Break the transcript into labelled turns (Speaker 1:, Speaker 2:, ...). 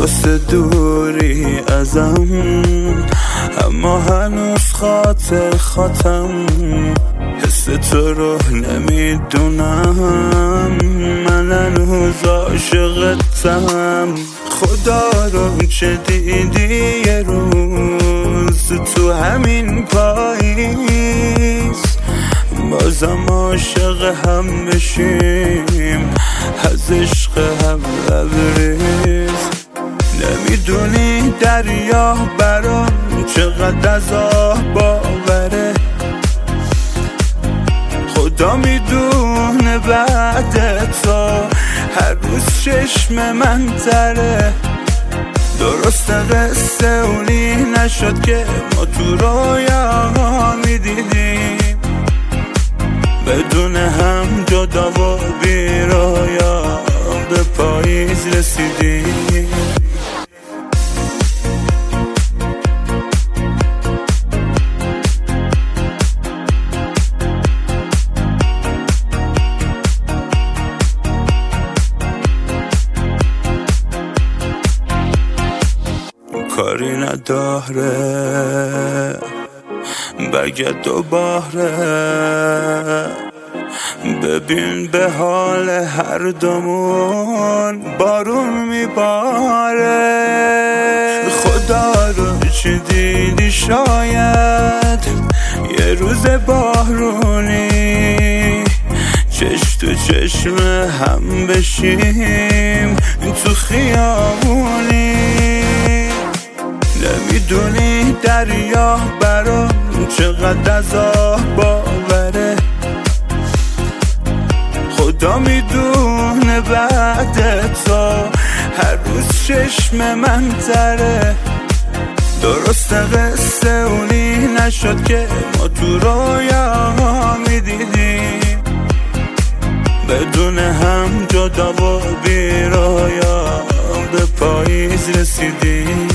Speaker 1: درست دوری ازم، اما هنوز خاطرم حس تو رو نمیدونم. من هنوز عاشقتم. خدا رو چه دیدی یه روز تو همین پاییز، بازم عاشق هم بشیم از عشق هم لبریز. نمیدونی دریا برام چقدر از آه باوره، خدا میدونه بعد تو هر روز چشم من تره. درست قصه اونی نشد که ما تو رویا میدیدیم، بدون هم جدا و بیرایا به پاییز رسیدیم. کاری نداره برگرد دوباره، ببین به حال هر دومون بارون میباره. خدا رو چی دیدی شاید یه روز بارونی، چش تو چشم هم بشیم تو خیابونی. نمیدونی دریا برام چقدر از آه باوره، خدا میدونه بعد تو هر روز چشم من تره. درست قصه اونی نشد که ما تو رویا میدیدیم، بدون هم جدا و بیرایا به پاییز رسیدیم.